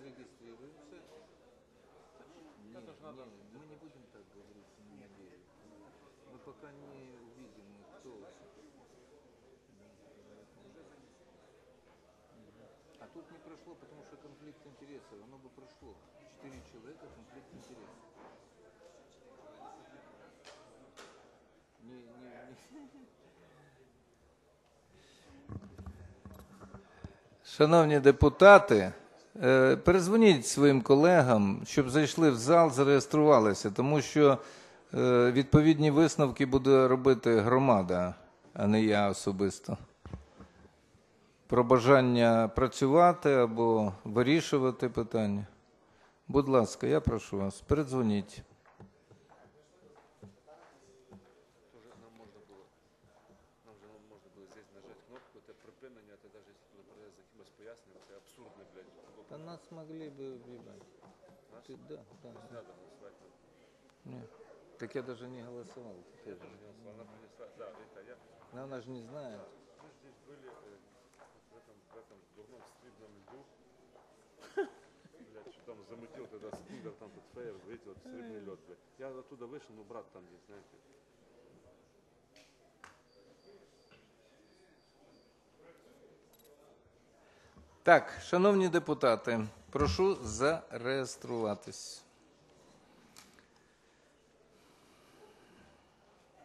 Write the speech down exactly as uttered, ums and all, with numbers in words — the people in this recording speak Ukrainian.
зарегистрируемся. Не, Это же надо... не, мы не будем так говорить на неделю. Мы пока не увидим, кто... А тут не прошло, потому что конфликт интересов. Оно бы прошло. Четыре человека, конфликт интересов. Не, не, не. Шановні депутати, перезвоніть своїм колегам, щоб зайшли в зал, зареєструвалися, тому що відповідні висновки буде робити громада, а не я особисто. Про бажання працювати або вирішувати питання. Будь ласка, я прошу вас, передзвоніть. Нам можна було, нам же можна було здесь нажати кнопку, це припинення, це навіть якщо буде передати за якимось поясненням, це абсурдно, блядь. Та нас могли би въебать. Нас? Ты, да, да. Не надо голосовать. Нет. Так я даже не голосовал. Я тоже не голосовал, она принесла, да, это я. Но она же не знает. Мы здесь были э, в, этом, в этом дурном стрибном льду. Блядь, что там замутил тогда спидер, там тут фейер, видите, вот стрибный лед, блядь. Я оттуда вышел, но брат там здесь, знаете. Так, шановні депутати, прошу зареєструватись.